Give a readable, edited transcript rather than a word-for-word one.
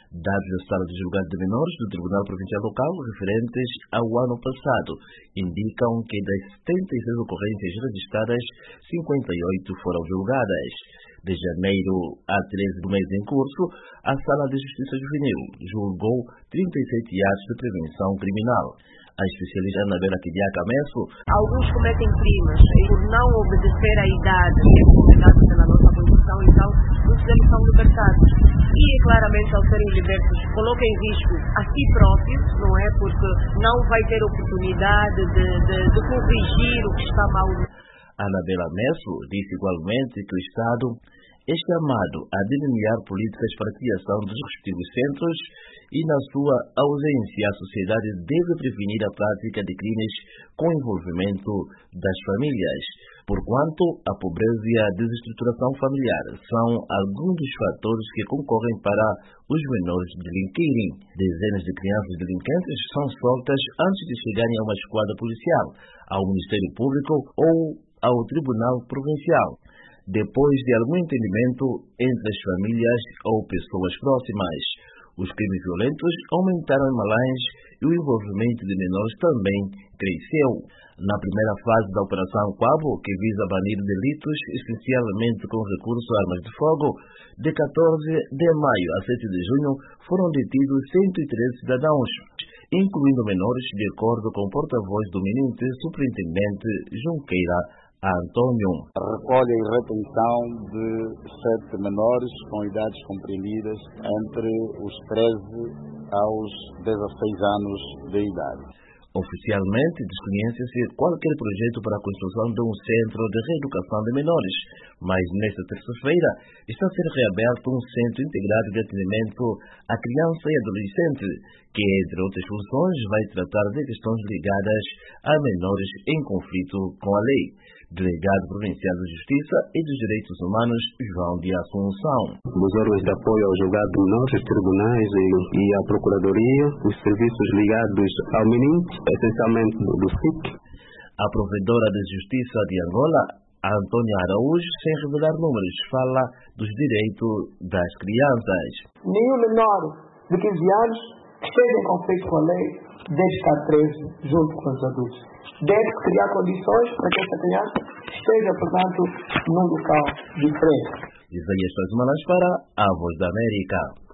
Dados da Sala de Julgado de Menores do Tribunal Provincial Local referentes ao ano passado indicam que das 76 ocorrências registradas, 58 foram julgadas. De janeiro a 13 do mês em curso, a Sala de Justiça Juvenil julgou 37 atos de prevenção criminal. A especialista Anabela Kidiaka Messo: alguns cometem crimes por não obedecer à idade que é recomendada pela nossa Constituição, então muitos deles são libertados. E claramente, ao serem libertos, coloca em risco a si próprios, não é? Porque não vai ter oportunidade de corrigir o que está mal. Anabela Messo disse igualmente que o Estado é chamado a delinear políticas para a criação dos respectivos centros e, na sua ausência, a sociedade deve prevenir a prática de crimes com envolvimento das famílias, porquanto a pobreza e a desestruturação familiar são alguns dos fatores que concorrem para os menores delinquirem. Dezenas de crianças delinquentes são soltas antes de chegarem a uma esquadra policial, ao Ministério Público ou ao Tribunal Provincial, depois de algum entendimento entre as famílias ou pessoas próximas. Os crimes violentos aumentaram em Malães e o envolvimento de menores também cresceu. Na primeira fase da Operação Quabo, que visa banir delitos essencialmente com recurso a armas de fogo, de 14 de maio a 7 de junho foram detidos 113 cidadãos, incluindo menores, de acordo com o porta-voz do Ministro Superintendente Junqueira Antônio. Recolhe e retenção de 7 menores com idades compreendidas entre os 13 aos 16 anos de idade. Oficialmente, desconhece-se qualquer projeto para a construção de um centro de reeducação de menores, mas nesta terça-feira está a ser reaberto um centro integrado de atendimento à criança e adolescente, que, entre outras funções, vai tratar de questões ligadas a menores em conflito com a lei. Delegado Provincial de Justiça e dos Direitos Humanos, João de Assunção. Os órgãos de apoio ao julgado de menores, os tribunais e a Procuradoria, os serviços ligados ao menino, essencialmente do SIC. A Provedora de Justiça de Angola, Antônia Araújo, sem revelar números, fala dos direitos das crianças. Nenhum menor de 15 anos que esteja em conflito com a lei deve estar preso junto com os adultos. Deve criar condições para que essa criança esteja, portanto, num local diferente. Isaías Manas para a Voz da América.